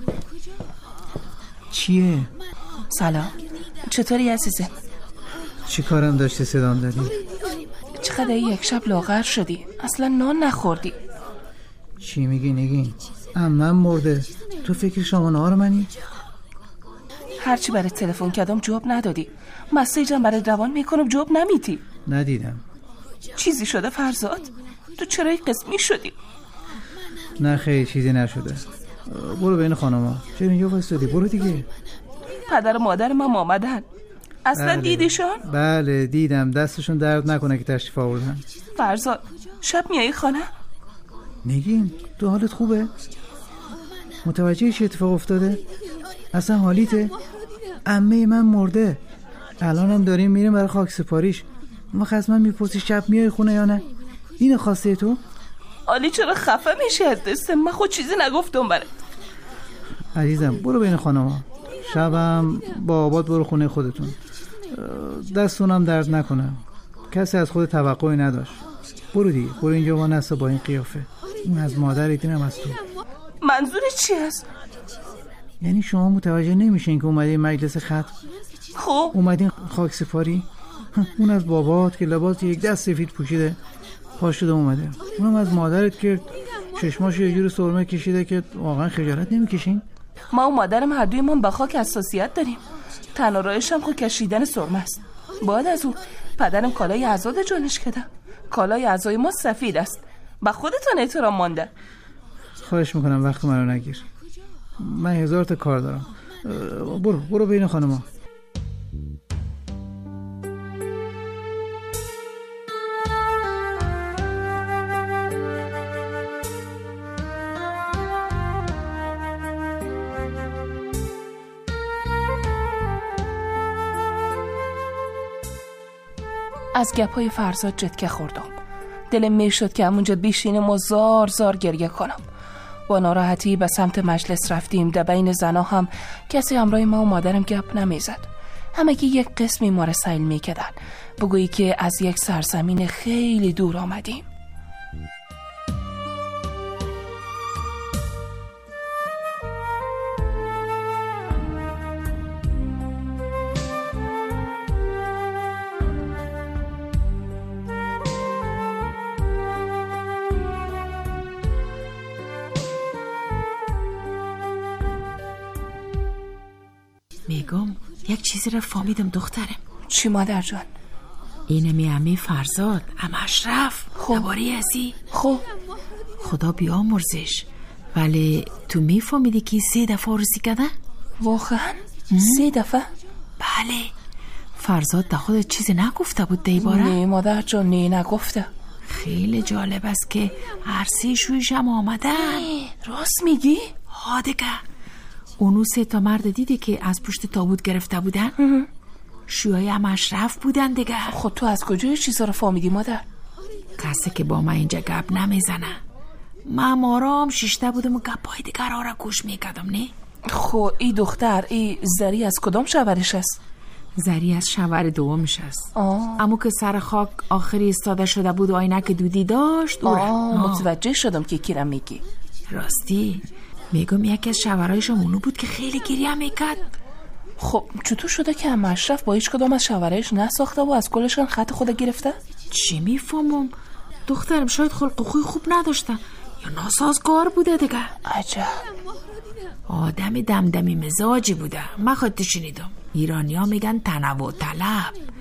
چیه؟ سلام، چطوری عزیزم؟ چی کارم داشتی صدام دادی؟ چقدر یک شب لاغر شدی؟ اصلا نان نخوردی. چی میگی نگین؟ عمم مرده، تو فکر شما نهار منی؟ هرچی برای تلفن کردم جواب ندادی. مسیجم برای روان میکنم جواب نمیدی. ندیدم. چیزی شده فرزاد؟ تو چرا قسمی شدی؟ نه خیلی چیزی نشده. برو بین خانما. چرا اینجا وایسادی؟ برو دیگه. پدر و مادر من آمدن. اصلا دیدیشون؟ بله دیدم، دستشون درد نکنه که تشریف آوردن. فرزاد شب میایی خانه؟ نگین تو حالت خوبه؟ متوجه چه اتفاق افتاده؟ اصلا حالیته؟ عمه من مرده، الانم داریم میریم برای خاک سپاریش. ما از من میپرسی شب میای خونه یا نه؟ اینو خواسته تو؟ علی چرا خفه میشی از دستم؟ من خود چیزی نگفتم برات. عزیزم برو بین خانما، شبم با آباد برو خونه خودتون، دستونم درد نکنه، کسی از خود توقعی نداشت. برو دیگه، برو اینجا با نسا با این قیافه. این از مادرت اینم از تو. منظور چی است؟ یعنی شما متوجه نمیشین که اومدین مجلس ختم؟ خب اومدین خاک سپاری؟ اون از بابات که لباس یک دست سفید پوشیده پاش شده اومده، اونم از مادرت که چشماش یه جور سرمه کشیده که واقعا خجالت نمیکشین؟ ما و مادرم هر دویمون به خاک حساسیت داریم. تنها راهش هم خود کشیدن سرمه است. بعد از اون پدرم کالای عزاد جانش کده. کالای عزای ما سفید است. به خودتان احترام مانده. خواهش میکنم وقت منو نگیر، من 1000 تا کار دارم. برو بین خانما. از گپای فرزاد جدکه خوردم. دلم میشد که همونجا بیشینم و زار زار گریه کنم. با ناراحتی به سمت مجلس رفتیم. در بین زنا هم کسی همراه ما و مادرم گپ نمیزد. همه که یک قسمی ما را سیل میکردن، بگویی که از یک سرزمین خیلی دور آمدیم. میگم یک چیزی را فهمیدم دخترم. چی مادر جان؟ اینه میامی فرزاد ام اشرف نباری ازی. خب خدا بیامرزش، ولی تو میفهمیدی که 3 دفعه عروسی کده؟ واقعا 3 دفعه؟ بله. فرزاد تا خودت چیزی نگفته بود دیباره؟ نه مادر جان، نه نگفته. خیلی جالب است که عرصه شویش هم آمدن. راست میگی؟ ها دیگه. اونو 3 تا مرد دیدی که از پشت تابوت گرفته بودن؟ شوهای هم اشرف بودن دیگه. خود تو از کجای چیزا رو فهمیدی مادر؟ کسی که با من اینجا گپ نمیزنه. من آرام شیشته بودم و گپای دیگر را گوش میکردم. نه خب ای دختر، ای زری از کدام شورش است؟ زری از شور دومش است. اما که سر خاک آخری استاده شده بود و عینک دودی داشت. متوجه شدم که کیرم میگی. راستی میگم یکی از شورایشم اونو بود که خیلی گریه میکرد. خب چطور شده که هم اشرف با هیچ کدام از شورایش نساخته و از کلشان خط خود گرفته؟ چی میفهمم دخترم، شاید خلق خوی خوب نداشته یا ناسازگار بوده دیگه. عجب. آدم دمدمی مزاجی بوده. من خودت شنیدم ایرانی ها میگن تنوع طلب،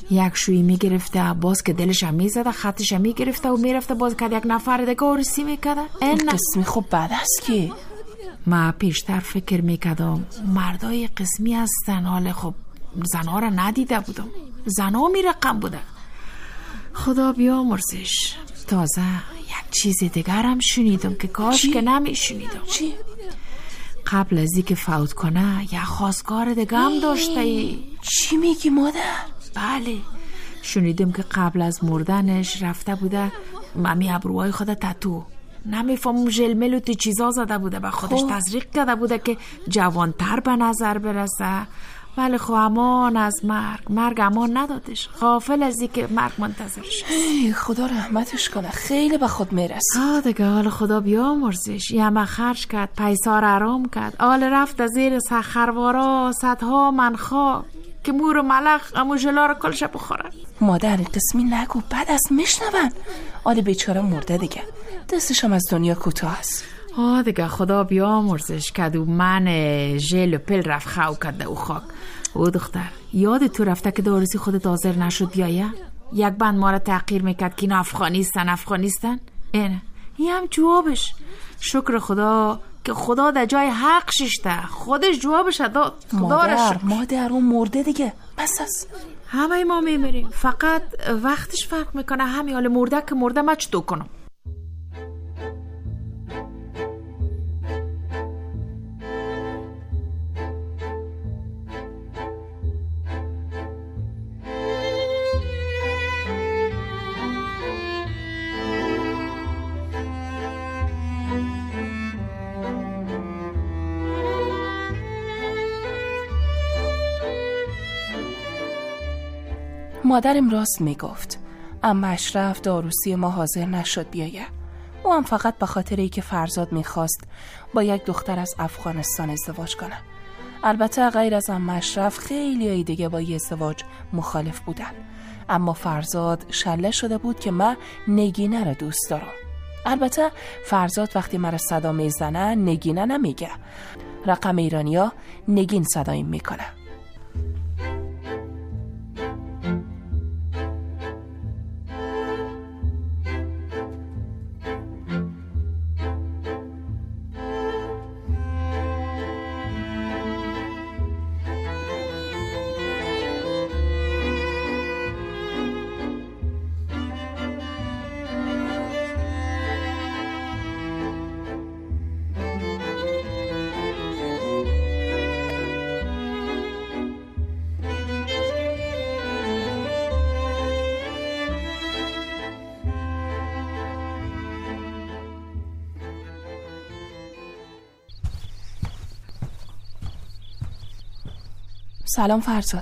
یک شویی میگرفته، باز که دلش هم میزده خطش هم میگرفته و میرفته باز که یک نفر دیگه عروسی میکده. این قسمی خب بعد است که ما پیشتر فکر میکردم مردای قسمی هستن، حال خب زنها را ندیده بودم، زنها می رقم بوده. خدا بیامرزش. تازه یک چیز دیگر هم شنیدم که کاش که نمی شنیدم. چی؟ قبل از اینکه فوت کنه یک خواستگار دیگه هم داشته ای. چی میگی مادر؟ بله، شنیدم که قبل از مردنش رفته بوده ممی ابروهای خود تتو، نمیفهمم ژلمل و چیزا زده بوده، به خودش تزریق کرده بوده که جوانتر به نظر برسه. ولی خب امان از مرگ امان ندادش، غافل از اینکه مرگ منتظرش. خدا رحمتش کنه، خیلی به خود میرسه. دیگه حال خدا بیامرزش. یه همه خرج کرد، پیسار آرام کرد، حال رفت از زیر سخروارا صدها من خواه که مور و ملخ امو جلا رو کلشه بخورن. مادر قسمی نگو، بعد از میشنون. حال بیچاره مرده دیگه، دستش هم از دنیا کوتاه است. دیگه خدا بیامرزش کدو من ژل و پل رفت خو کرده او خاک. او دختر یاد تو رفته که دارسی خودت حاضر نشد بیایه؟ یک بند ما را تحقیر میکرد که اینا افغانیستن. اینه این هم جوابش. شکر خدا که خدا در جای حق ششته، خودش جوابش داد. مادر اون مرده دیگه، بس است. همه ما میمیریم، فقط وقتش فرق میکنه. همین حال مرده که مرده ما چطور کنم؟ مادرم راست میگفت. اما اشرف داروسی ما حاضر نشد بیایه. او هم فقط به خاطر که فرزاد میخواست با یک دختر از افغانستان ازدواج کنه. البته غیر از اما اشرف خیلی دیگه با یه ازدواج مخالف بودن، اما فرزاد شله شده بود که من نگینه رو دوست دارم. البته فرزاد وقتی مرا صدا میزنه نگینه نمیگه، رقم ایرانیا نگین صدایم میکنه. سلام فرزاد.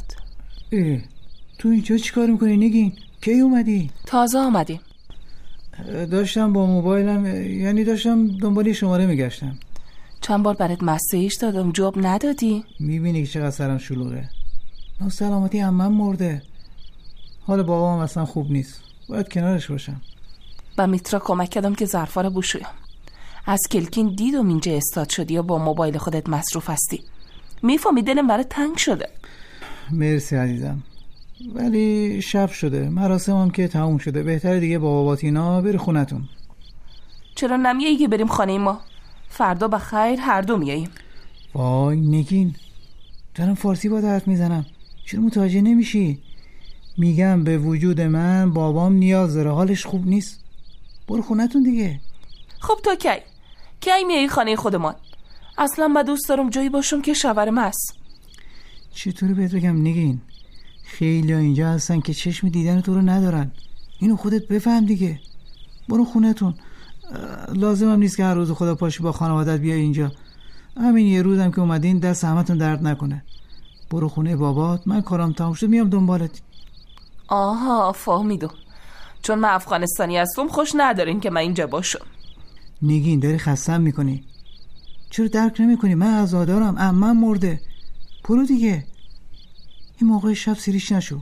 تو اینجا چی کار میکنی نگین؟ کی اومدی؟ تازه آمدیم. داشتم با موبایلم، یعنی داشتم دنبالی شماره میگشتم. چند بار برات مسیج دادم جواب ندادی؟ میبینی که چقدر سرم شلوغه. ناسلامتی عمم مرده، حال بابام اصلا خوب نیست، باید کنارش باشم. با میترا کمک کردم که ظرفا رو بشویم. از کلکین دیدم اینجا استاد شدی یا با موبایل خودت مصروف هستی. میفهمی دلم برای تنگ شده. مرسی عزیزم، ولی شب شده، مراسمم که تموم شده، بهتره دیگه با باباتینا بری خونتون. چرا نمیایی که بریم خانه ما؟ فردا بخیر هر دو میاییم. وای نگین، دارم فارسی با حرف میزنم، چرا متوجه نمیشی؟ میگم به وجود من بابام نیاز داره، حالش خوب نیست. برو خونتون دیگه. خب تو کی میایی خانه خودمان؟ اصلا من دوست دارم جایی باشم که شاورما هست. چطوری بهت بگم نگین، خیلی ها اینجا هستن که چشم دیدن تو رو ندارن، اینو خودت بفهم دیگه. برو خونتون، لازم هم نیست که هر روز خدا پاشی با خانوادت بیای اینجا. همین یه روزم که اومدین دست همتون درد نکنه. برو خونه بابات، من کارم تموم شد میام دنبالت. آها فهمیدم، چون من افغانستانی هستم خوش ندارین که من اینجا باشم. نگین داری خستم میکنی، چرا درک نمیکنی؟ من عزادارم، عمم مرده. برو دیگه، این موقع شب سیریش نشو.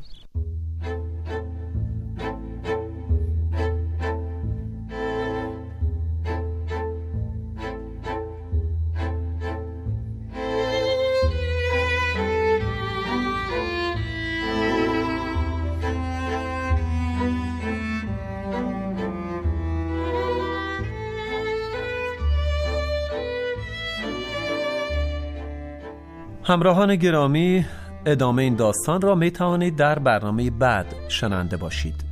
همراهان گرامی، ادامه این داستان را می توانید در برنامه بعد شنونده باشید.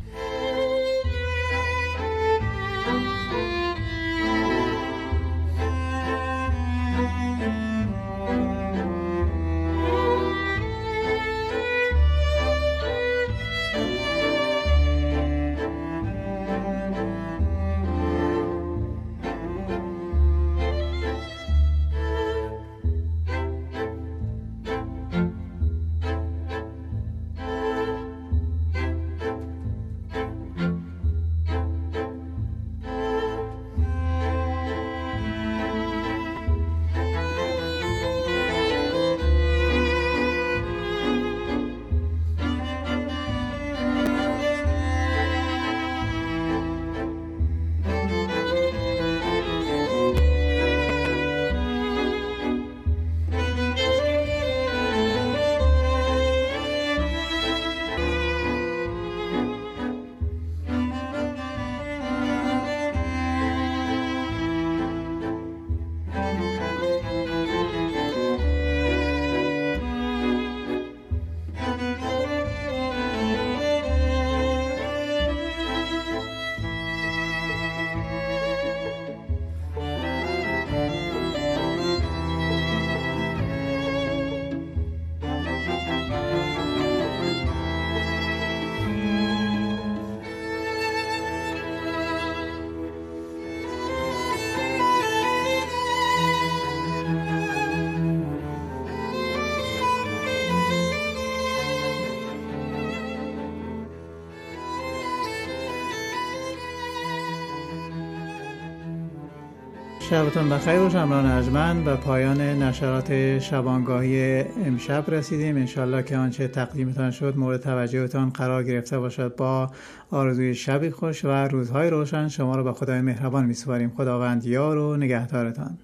شبتون بخیر باشه همراهان ارجمند. به پایان نشرات شبانگاهی امشب رسیدیم. انشالله که آنچه تقدیمتان شد مورد توجهتان قرار گرفته باشد. با آرزوی شبی خوش و روزهای روشن شما را به خدای مهربان می‌سپاریم. خداوند یار و نگهدارتان.